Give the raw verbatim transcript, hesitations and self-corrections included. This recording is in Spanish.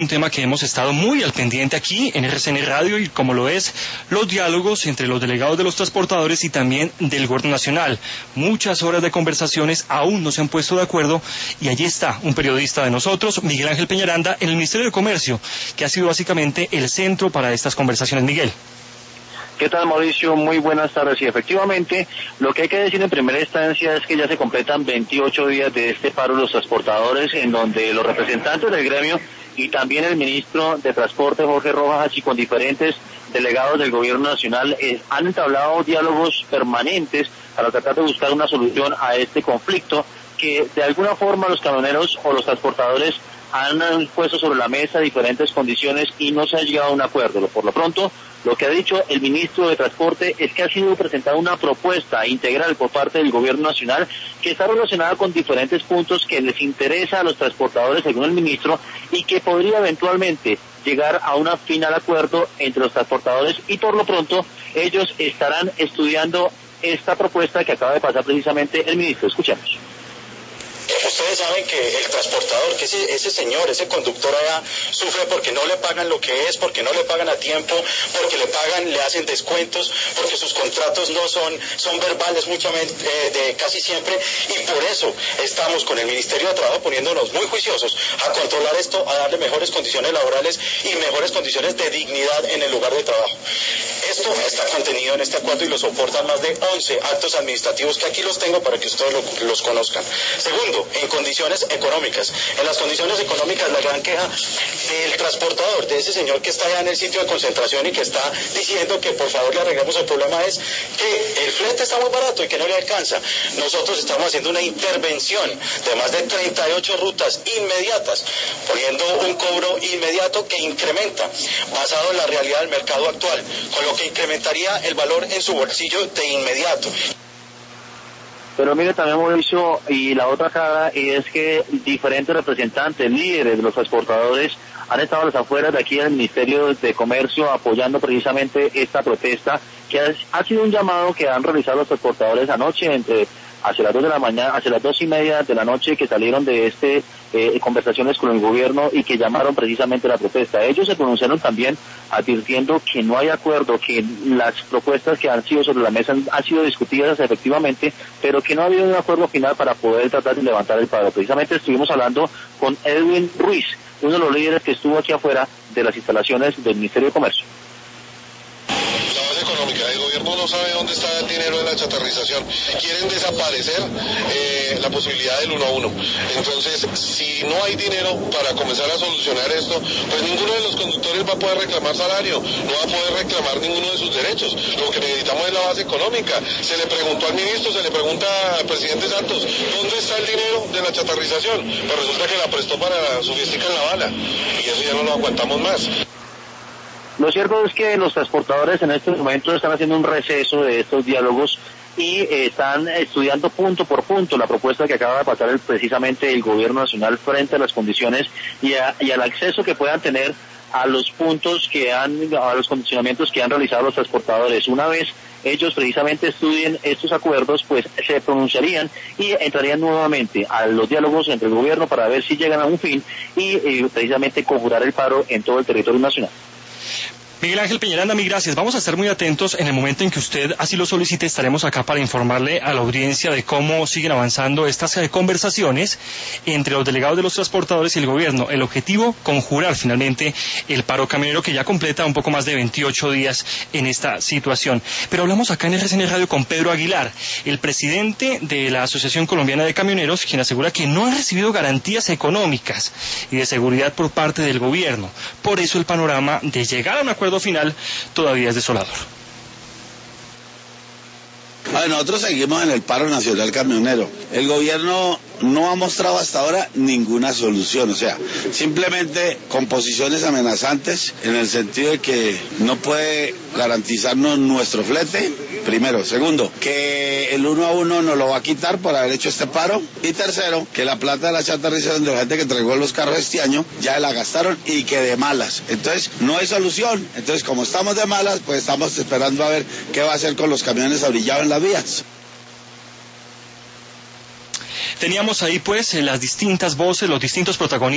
Un tema que hemos estado muy al pendiente aquí en R C N Radio y como lo es los diálogos entre los delegados de los transportadores y también del gobierno nacional. Muchas horas de conversaciones aún no se han puesto de acuerdo y allí está un periodista de nosotros, Miguel Ángel Peñaranda, en el Ministerio de Comercio, que ha sido básicamente el centro para estas conversaciones. Miguel. ¿Qué tal, Mauricio? Muy buenas tardes. Y efectivamente, lo que hay que decir en primera instancia es que ya se completan veintiocho días de este paro de los transportadores, en donde los representantes del gremio y también el ministro de Transporte, Jorge Rojas, y con diferentes delegados del gobierno nacional eh, han entablado diálogos permanentes para tratar de buscar una solución a este conflicto que de alguna forma los camioneros o los transportadores han puesto sobre la mesa diferentes condiciones y no se ha llegado a un acuerdo. Por lo pronto, lo que ha dicho el ministro de Transporte es que ha sido presentada una propuesta integral por parte del gobierno nacional que está relacionada con diferentes puntos que les interesa a los transportadores, según el ministro, y que podría eventualmente llegar a un final acuerdo entre los transportadores, y por lo pronto ellos estarán estudiando esta propuesta que acaba de pasar precisamente el ministro. Escuchemos. Ustedes saben que el transportador, que ese, ese señor, ese conductor allá, sufre porque no le pagan lo que es, porque no le pagan a tiempo, porque le pagan, le hacen descuentos, porque sus contratos no son, son verbales muchamente, eh, de casi siempre, y por eso estamos con el Ministerio de Trabajo poniéndonos muy juiciosos a controlar esto, a darle mejores condiciones laborales y mejores condiciones de dignidad en el lugar de trabajo. Esto está contenido en este acuerdo y lo soportan más de once actos administrativos que aquí los tengo para que ustedes lo, los conozcan. Segundo, en condiciones económicas. En las condiciones económicas, la gran queja del transportador, de ese señor que está allá en el sitio de concentración y que está diciendo que por favor le arreglemos el problema, es que el flete está muy barato y que no le alcanza. Nosotros estamos haciendo una intervención de más de treinta y ocho rutas inmediatas, poniendo un cobro inmediato que incrementa, basado en la realidad del mercado actual, con lo que incrementaría el valor en su bolsillo de inmediato. Pero mire también, Mauricio, y la otra cara es que diferentes representantes, líderes de los transportadores han estado a las afueras de aquí del Ministerio de Comercio apoyando precisamente esta protesta, que ha, ha sido un llamado que han realizado los transportadores anoche entre hacia las dos de la mañana, hacia las dos y media de la noche, que salieron de este eh, conversaciones con el gobierno y que llamaron precisamente la protesta. Ellos se pronunciaron también advirtiendo que no hay acuerdo, que las propuestas que han sido sobre la mesa han, han sido discutidas efectivamente, pero que no ha habido un acuerdo final para poder tratar de levantar el paro. Precisamente estuvimos hablando con Edwin Ruiz, uno de los líderes que estuvo aquí afuera de las instalaciones del Ministerio de Comercio. Económica. El gobierno no sabe dónde está el dinero de la chatarrización. Quieren desaparecer eh, la posibilidad del uno a uno. Entonces, si no hay dinero para comenzar a solucionar esto, pues ninguno de los conductores va a poder reclamar salario, no va a poder reclamar ninguno de sus derechos. Lo que necesitamos es la base económica. Se le preguntó al ministro, se le pregunta al presidente Santos, ¿dónde está el dinero de la chatarrización? Pues resulta que la prestó para su fiestica en La Habana, y eso ya no lo aguantamos más. Lo cierto es que los transportadores en estos momentos están haciendo un receso de estos diálogos y eh, están estudiando punto por punto la propuesta que acaba de pasar el, precisamente el gobierno nacional frente a las condiciones y, a, y al acceso que puedan tener a los puntos que han, a los condicionamientos que han realizado los transportadores. Una vez ellos precisamente estudien estos acuerdos, pues se pronunciarían y entrarían nuevamente a los diálogos entre el gobierno para ver si llegan a un fin y eh, precisamente conjurar el paro en todo el territorio nacional. Miguel Ángel Peñaranda, mil gracias. Vamos a estar muy atentos. En el momento en que usted así lo solicite, estaremos acá para informarle a la audiencia de cómo siguen avanzando estas eh, conversaciones entre los delegados de los transportadores y el gobierno. El objetivo, conjurar finalmente el paro camionero, que ya completa un poco más de veintiocho días en esta situación. Pero hablamos acá en R C N Radio con Pedro Aguilar, el presidente de la Asociación Colombiana de Camioneros, quien asegura que no han recibido garantías económicas y de seguridad por parte del gobierno. Por eso el panorama de llegar a un acuerdo final todavía es desolador. A ver, nosotros seguimos en el paro nacional camionero. El gobierno no ha mostrado hasta ahora ninguna solución, o sea, simplemente con posiciones amenazantes en el sentido de que no puede garantizarnos nuestro flete, primero. Segundo, que el uno a uno nos lo va a quitar por haber hecho este paro. Y tercero, que la plata de la chatarrización de la gente que entregó los carros este año ya la gastaron y que de malas. Entonces, no hay solución. Entonces, como estamos de malas, pues estamos esperando a ver qué va a hacer con los camiones abrillados en las vías. Teníamos ahí pues las distintas voces, los distintos protagonistas